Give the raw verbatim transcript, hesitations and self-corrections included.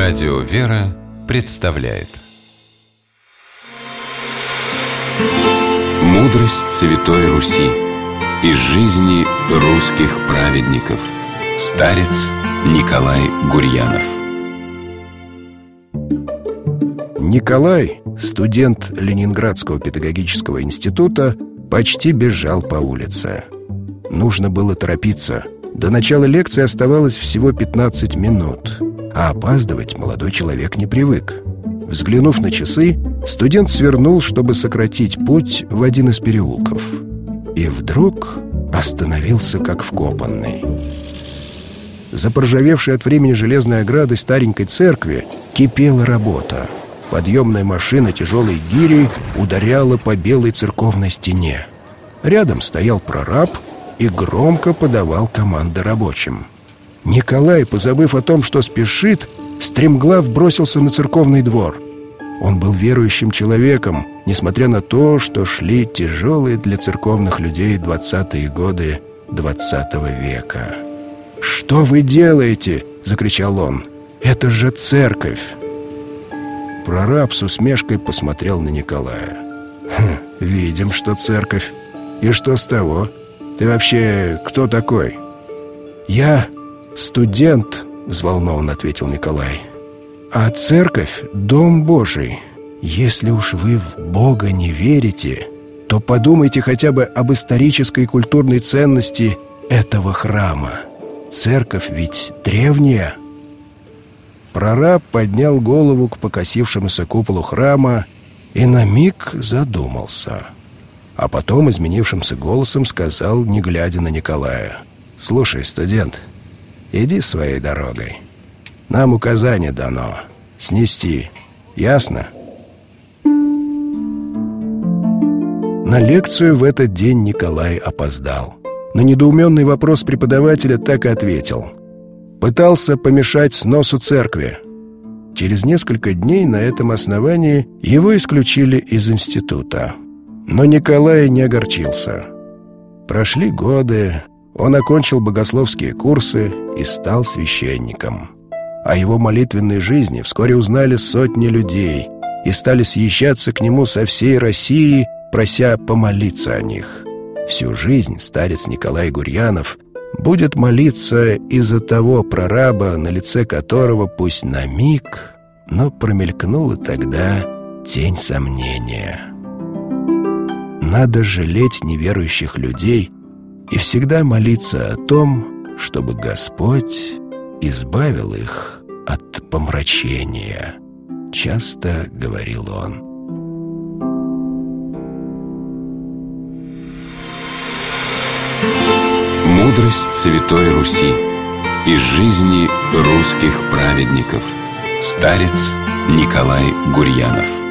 Радио «Вера» представляет мудрость Святой Руси из жизни русских праведников. Старец Николай Гурьянов. Николай, студент Ленинградского педагогического института, почти бежал по улице. Нужно было торопиться. До начала лекции оставалось всего пятнадцать минут, а опаздывать молодой человек не привык. Взглянув на часы, студент свернул, чтобы сократить путь в один из переулков. И вдруг остановился как вкопанный. За поржавевшей от времени железной оградой старенькой церкви кипела работа. Подъемная машина тяжелой гирей ударяла по белой церковной стене. Рядом стоял прораб и громко подавал команды рабочим. Николай, позабыв о том, что спешит, стремглав бросился на церковный двор. Он был верующим человеком, несмотря на то, что шли тяжелые для церковных людей двадцатые годы двадцатого века. «Что вы делаете?» — закричал он. «Это же церковь!» Прораб с усмешкой посмотрел на Николая. «Хм, видим, что церковь. И что с того? Ты вообще кто такой?» «Я студент», — взволнованно ответил Николай. «А церковь — дом Божий. Если уж вы в Бога не верите, то подумайте хотя бы об исторической и культурной ценности этого храма. Церковь ведь древняя». Прораб поднял голову к покосившемуся куполу храма и на миг задумался. А потом изменившимся голосом сказал, не глядя на Николая: «Слушай, студент, иди своей дорогой. Нам указание дано — снести. Ясно?» На лекцию в этот день Николай опоздал. На недоуменный вопрос преподавателя так и ответил: пытался помешать сносу церкви. Через несколько дней на этом основании его исключили из института. Но Николай не огорчился. Прошли годы, он окончил богословские курсы и стал священником. О его молитвенной жизни вскоре узнали сотни людей и стали съезжаться к нему со всей России, прося помолиться о них. Всю жизнь старец Николай Гурьянов будет молиться из-за того прораба, на лице которого пусть на миг, но промелькнула тогда тень сомнения. Надо жалеть неверующих людей и всегда молиться о том, чтобы Господь избавил их от помрачения, часто говорил он. Мудрость Святой Руси из жизни русских праведников. Старец Николай Гурьянов.